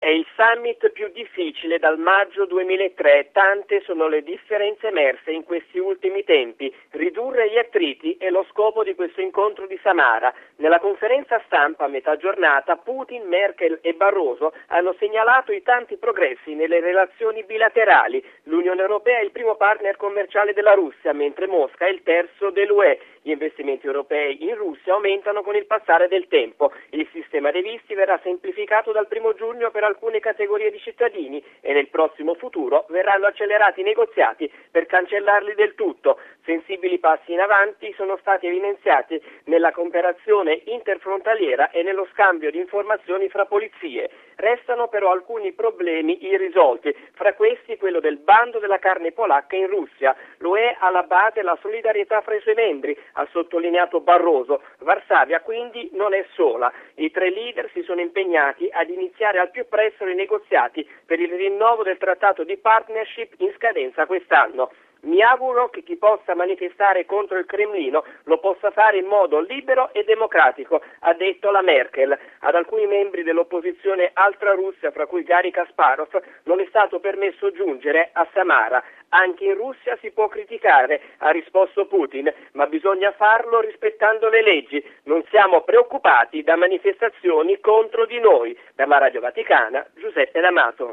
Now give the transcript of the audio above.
È il summit più difficile dal maggio 2003, tante sono le differenze emerse in questi ultimi tempi. Ridurre gli attriti è lo scopo di questo incontro di Samara. Nella conferenza stampa a metà giornata, Putin, Merkel e Barroso hanno segnalato i tanti progressi nelle relazioni bilaterali. L'Unione Europea è il primo partner commerciale della Russia, mentre Mosca è il terzo dell'UE. Gli investimenti europei in Russia aumentano con il passare del tempo. Il sistema dei visti verrà semplificato dal 1 giugno per alcune categorie di cittadini e nel prossimo futuro verranno accelerati i negoziati per cancellarli del tutto. Sensibili passi in avanti sono stati evidenziati nella cooperazione interfrontaliera e nello scambio di informazioni fra polizie. Restano però alcuni problemi irrisolti, fra questi quello del bando della carne polacca in Russia. L'UE ha alla base la solidarietà fra i suoi membri, ha sottolineato Barroso. Varsavia quindi non è sola. I tre leader si sono impegnati ad iniziare al più presto i negoziati per il rinnovo del trattato di partnership in scadenza quest'anno. Mi auguro che chi possa manifestare contro il Cremlino lo possa fare in modo libero e democratico, ha detto la Merkel. Ad alcuni membri dell'opposizione ultrarussia, fra cui Garry Kasparov, non è stato permesso giungere a Samara. Anche in Russia si può criticare, ha risposto Putin, ma bisogna farlo rispettando le leggi. Non siamo preoccupati da manifestazioni contro di noi. Per la Radio Vaticana, Giuseppe D'Amato.